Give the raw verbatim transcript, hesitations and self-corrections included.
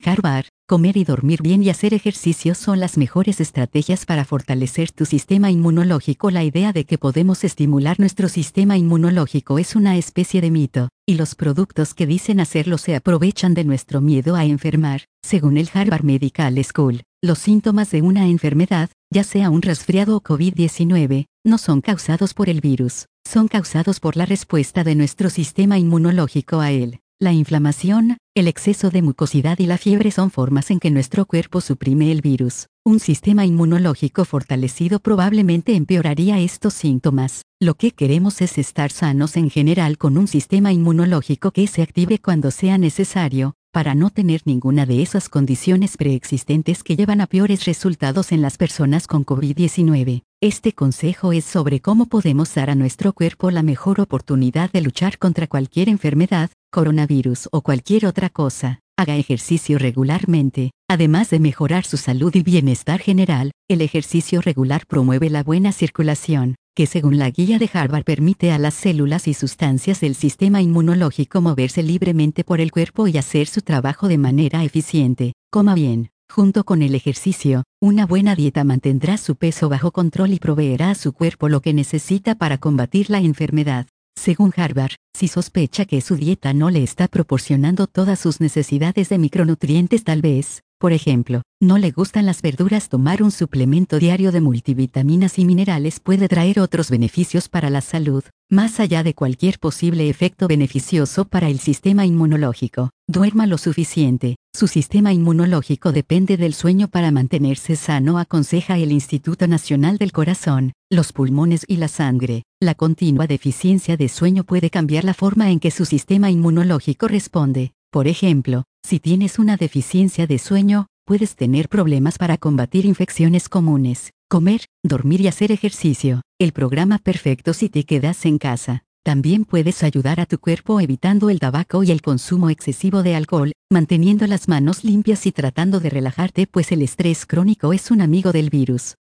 Harvard, comer y dormir bien y hacer ejercicio son las mejores estrategias para fortalecer tu sistema inmunológico. La idea de que podemos estimular nuestro sistema inmunológico es una especie de mito, y los productos que dicen hacerlo se aprovechan de nuestro miedo a enfermar. Según el Harvard Medical School, los síntomas de una enfermedad, ya sea un resfriado o COVID diecinueve, no son causados por el virus, son causados por la respuesta de nuestro sistema inmunológico a él. La inflamación, el exceso de mucosidad y la fiebre son formas en que nuestro cuerpo suprime el virus. Un sistema inmunológico fortalecido probablemente empeoraría estos síntomas. Lo que queremos es estar sanos en general con un sistema inmunológico que se active cuando sea necesario, para no tener ninguna de esas condiciones preexistentes que llevan a peores resultados en las personas con COVID diecinueve. Este consejo es sobre cómo podemos dar a nuestro cuerpo la mejor oportunidad de luchar contra cualquier enfermedad, coronavirus o cualquier otra cosa. Haga ejercicio regularmente. Además de mejorar su salud y bienestar general, el ejercicio regular promueve la buena circulación, que según la guía de Harvard permite a las células y sustancias del sistema inmunológico moverse libremente por el cuerpo y hacer su trabajo de manera eficiente. Coma bien. Junto con el ejercicio, una buena dieta mantendrá su peso bajo control y proveerá a su cuerpo lo que necesita para combatir la enfermedad. Según Harvard, si sospecha que su dieta no le está proporcionando todas sus necesidades de micronutrientes, tal vez, por ejemplo, no le gustan las verduras, tomar un suplemento diario de multivitaminas y minerales puede traer otros beneficios para la salud, más allá de cualquier posible efecto beneficioso para el sistema inmunológico. Duerma lo suficiente. Su sistema inmunológico depende del sueño para mantenerse sano, aconseja el Instituto Nacional del Corazón, los pulmones y la sangre. La continua deficiencia de sueño puede cambiar la forma en que su sistema inmunológico responde. Por ejemplo, si tienes una deficiencia de sueño, puedes tener problemas para combatir infecciones comunes. Comer, dormir y hacer ejercicio. El programa perfecto si te quedas en casa. También puedes ayudar a tu cuerpo evitando el tabaco y el consumo excesivo de alcohol, manteniendo las manos limpias y tratando de relajarte, pues el estrés crónico es un amigo del virus.